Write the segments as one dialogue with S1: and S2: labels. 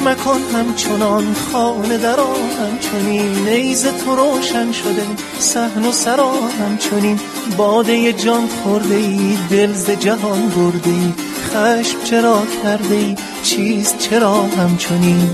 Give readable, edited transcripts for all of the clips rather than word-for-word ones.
S1: مکن همچنان خانه درا همچنین، نیز تو روشن شده صحن و سرا همچنین. باده جان خورده ای دل ز جهان برده ای، خشم چرا کرده ای چیست چرا همچنین.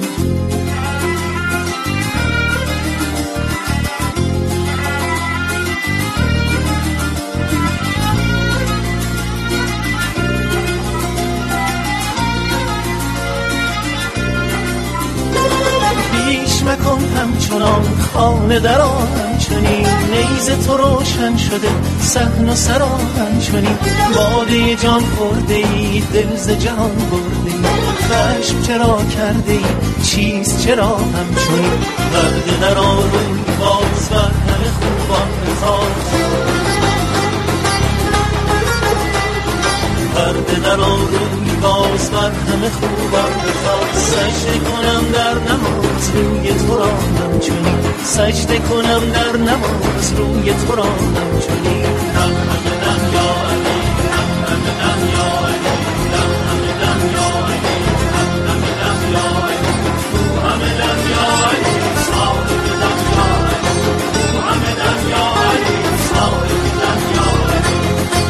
S1: مکن همچنان خانه درا همچنین، نیز تو روشن شده صحن و سرا همچنین. باده جان خورده ای دل ز جهان برده ای، خشم چرا کرده ای چیست چرا همچنین. پرده درا روی باز بر همه خوبان بتاز، پرده درا روی باز بر همه خوبان بتاز. سجده کنم در نماز روی تو را همچنین، سجده کنم در نماز روی تو را همچنین. دم همدم یا علی، دم همدم یا علی، دم همدم یا علی، دم همدم یا علی، تو همدم یا علی، صاحب دم یا علی، تو همدم یا علی، صاحب دم یا علی.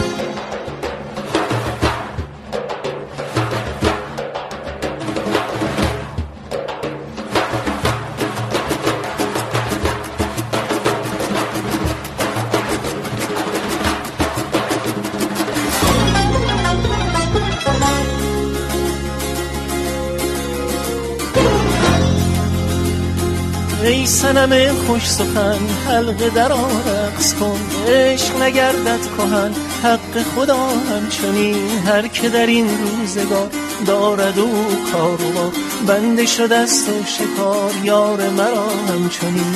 S1: ای صنم خوش سخن حلقه در رقص کن، عشق نگردد کهن حق خدا همچنین. هر که در این روزگار دارد او کار و بار، بنده شده است و شکار یار مرا همچنین.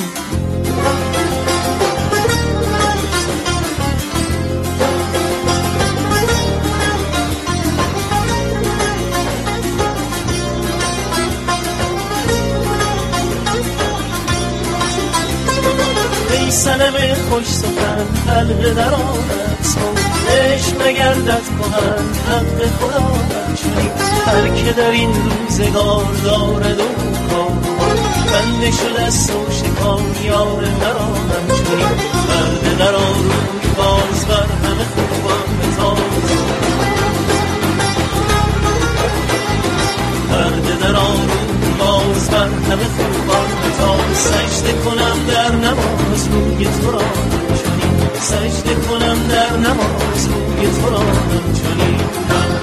S1: صنم خوش سخن حلقه در رقص کن، عشق نگردد کهن حق خدا همچنین. هر که در این روزگار دارد و کار، بنده شده است و شکار یار مرا همچنین. پرده درا روی باز بر همه خوبان بتاز، پرده درا روی باز بر همه خوبان بتاز. سجده کنم در نماز روی تو را همچنین، سجده کنم در نماز روی تو را همچنین.